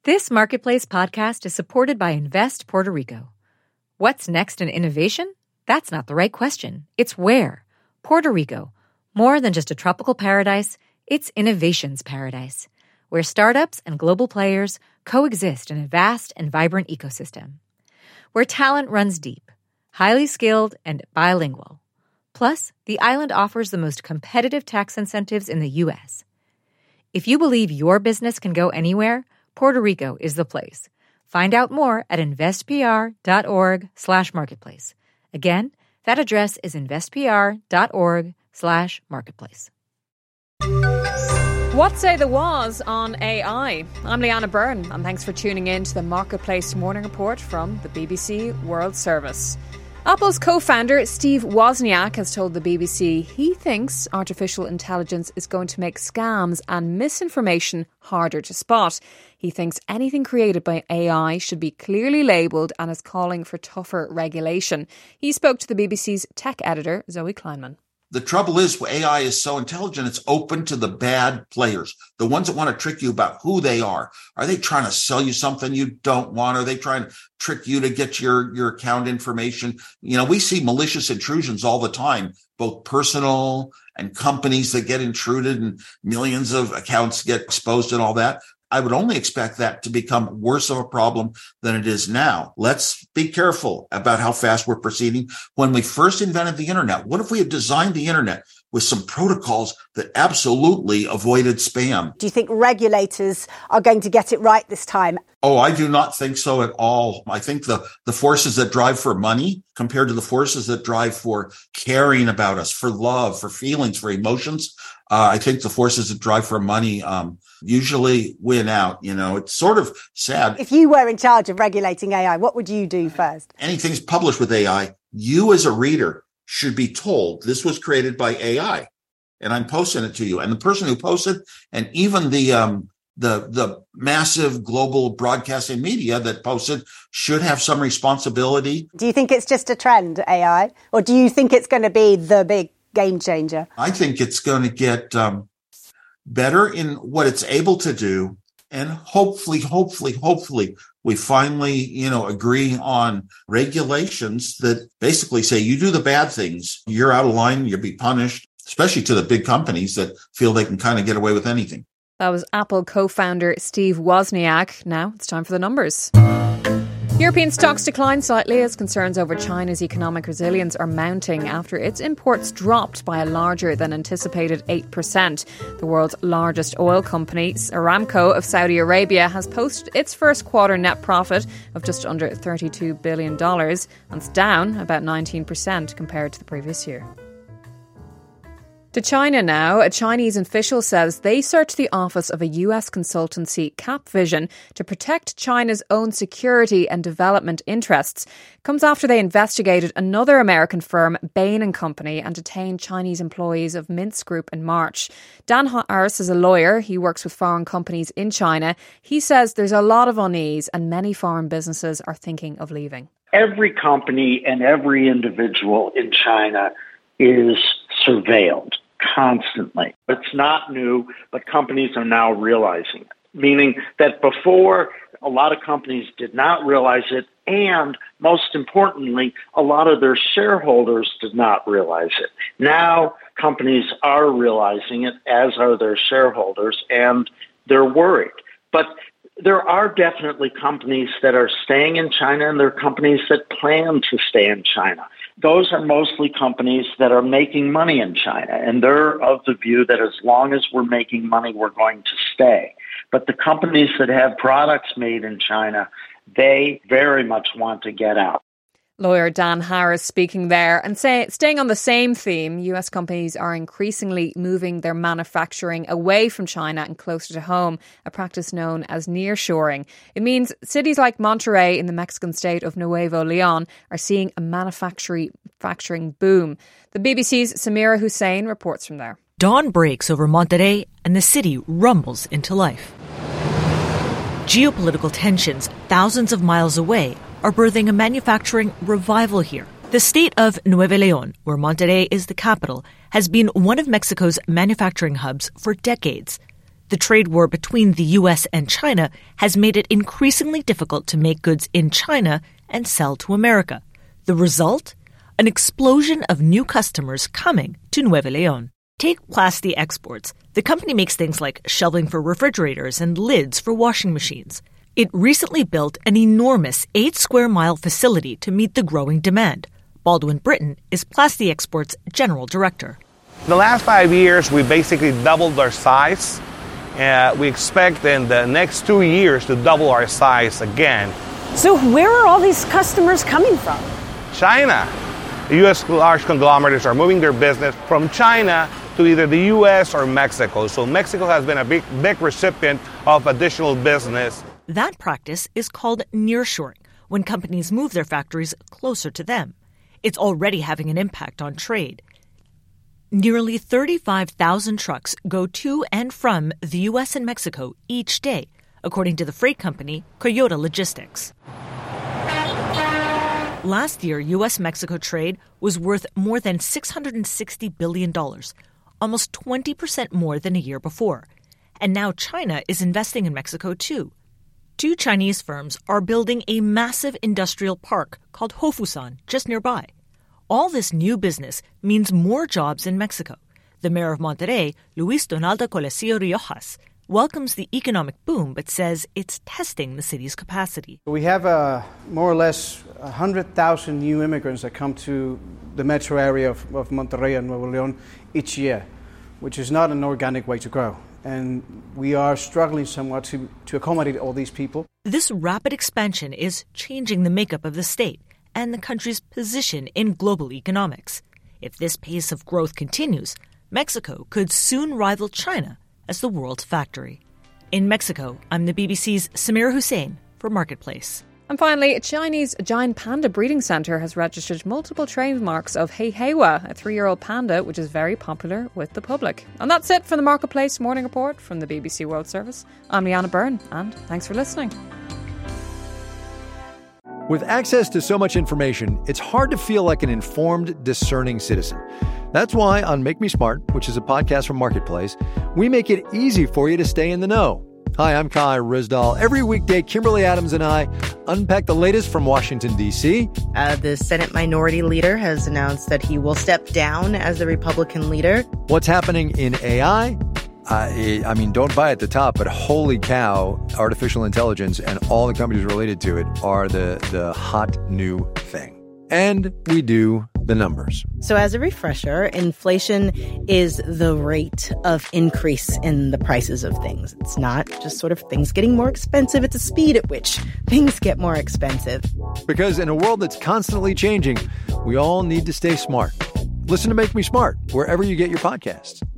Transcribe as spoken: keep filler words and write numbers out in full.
This Marketplace podcast is supported by Invest Puerto Rico. What's next in innovation? That's not the right question. It's where. Puerto Rico. More than just a tropical paradise, it's innovation's paradise, where startups and global players coexist in a vast and vibrant ecosystem. Where talent runs deep, highly skilled, and bilingual. Plus, the island offers the most competitive tax incentives in the U S. If you believe your business can go anywhere, Puerto Rico is the place. Find out more at investpr.org slash marketplace. Again, that address is investpr.org slash marketplace. What say the was on A I? I'm Leanna Byrne, and thanks for tuning in to the Marketplace Morning Report from the B B C World Service. Apple's co-founder Steve Wozniak has told the B B C he thinks artificial intelligence is going to make scams and misinformation harder to spot. He thinks anything created by A I should be clearly labelled and is calling for tougher regulation. He spoke to the B B C's tech editor, Zoe Kleinman. The trouble is, A I is so intelligent, it's open to the bad players, the ones that want to trick you about who they are. Are they trying to sell you something you don't want? Are they trying to trick you to get your, your account information? You know, we see malicious intrusions all the time, both personal and companies that get intruded and millions of accounts get exposed and all that. I would only expect that to become worse of a problem than it is now. Let's be careful about how fast we're proceeding. When we first invented the internet, what if we had designed the internet with some protocols that absolutely avoided spam? Do you think regulators are going to get it right this time? Oh, I do not think so at all. I think the, the forces that drive for money compared to the forces that drive for caring about us, for love, for feelings, for emotions, uh, I think the forces that drive for money um, usually win out. You know, it's sort of sad. If you were in charge of regulating A I, what would you do first? Anything's published with A I, you as a reader should be told this was created by A I, and I'm posting it to you. And the person who posted, and even the um, the the massive global broadcasting media that posted, should have some responsibility. Do you think it's just a trend, A I, or do you think it's going to be the big game changer? I think it's going to get um, better in what it's able to do, and hopefully, hopefully, hopefully, we finally, you know, agree on regulations that basically say you do the bad things, you're out of line, you'll be punished, especially to the big companies that feel they can kind of get away with anything. That was Apple co-founder Steve Wozniak. Now it's time for the numbers. European stocks declined slightly as concerns over China's economic resilience are mounting after its imports dropped by a larger than anticipated eight percent. The world's largest oil company, Aramco of Saudi Arabia, has posted its first quarter net profit of just under thirty-two billion dollars, and it's down about nineteen percent compared to the previous year. To China now, a Chinese official says they searched the office of a U S consultancy, Capvision, to protect China's own security and development interests. It comes after they investigated another American firm, Bain and Company, and detained Chinese employees of Mintz Group in March. Dan Harris is a lawyer. He works with foreign companies in China. He says there's a lot of unease and many foreign businesses are thinking of leaving. Every company and every individual in China is surveilled constantly. It's not new, but companies are now realizing it, meaning that before a lot of companies did not realize it, and most importantly, a lot of their shareholders did not realize it. Now companies are realizing it, as are their shareholders, and they're worried. But there are definitely companies that are staying in China, and there are companies that plan to stay in China. Those are mostly companies that are making money in China, and they're of the view that as long as we're making money, we're going to stay. But the companies that have products made in China, they very much want to get out. Lawyer Dan Harris speaking there, and say, staying on the same theme, U S companies are increasingly moving their manufacturing away from China and closer to home, a practice known as nearshoring. It means cities like Monterrey in the Mexican state of Nuevo Leon are seeing a manufacturing boom. The B B C's Samira Hussein reports from there. Dawn breaks over Monterrey and the city rumbles into life. Geopolitical tensions thousands of miles away are birthing a manufacturing revival here. The state of Nuevo Leon, where Monterrey is the capital, has been one of Mexico's manufacturing hubs for decades. The trade war between the U S and China has made it increasingly difficult to make goods in China and sell to America. The result? An explosion of new customers coming to Nuevo León. Take Plasti Exports. The company makes things like shelving for refrigerators and lids for washing machines. It recently built an enormous eight square mile facility to meet the growing demand. Baldwin Britton is Plasti Exports' general director. In the last five years, we basically doubled our size. Uh, we expect in the next two years to double our size again. So where are all these customers coming from? China. The U S large conglomerates are moving their business from China to either the U S or Mexico. So Mexico has been a big, big recipient of additional business. That practice is called nearshoring, when companies move their factories closer to them. It's already having an impact on trade. Nearly thirty-five thousand trucks go to and from the U S and Mexico each day, according to the freight company Coyote Logistics. Last year, U S-Mexico trade was worth more than six hundred sixty billion dollars, almost twenty percent more than a year before. And now China is investing in Mexico, too. Two Chinese firms are building a massive industrial park called Hofusan just nearby. All this new business means more jobs in Mexico. The mayor of Monterrey, Luis Donaldo Colosio Riojas, welcomes the economic boom but says it's testing the city's capacity. We have uh, more or less one hundred thousand new immigrants that come to the metro area of, of Monterrey and Nuevo León each year, which is not an organic way to grow. And we are struggling somewhat to, to accommodate all these people. This rapid expansion is changing the makeup of the state and the country's position in global economics. If this pace of growth continues, Mexico could soon rival China as the world's factory. In Mexico, I'm the B B C's Samira Hussein for Marketplace. And finally, a Chinese giant panda breeding centre has registered multiple trademarks of Heihewa, a three-year-old panda which is very popular with the public. And that's it for the Marketplace Morning Report from the B B C World Service. I'm Leanna Byrne, and thanks for listening. With access to so much information, it's hard to feel like an informed, discerning citizen. That's why on Make Me Smart, which is a podcast from Marketplace, we make it easy for you to stay in the know. Hi, I'm Kai Rizdal. Every weekday, Kimberly Adams and I unpack the latest from Washington, D C. Uh, the Senate Minority Leader has announced that he will step down as the Republican leader. What's happening in A I? Uh, I mean, don't buy at the top, but holy cow, artificial intelligence and all the companies related to it are the, the hot new thing. And we do the numbers. So as a refresher, inflation is the rate of increase in the prices of things. It's not just sort of things getting more expensive. It's the speed at which things get more expensive. Because in a world that's constantly changing, we all need to stay smart. Listen to Make Me Smart wherever you get your podcasts.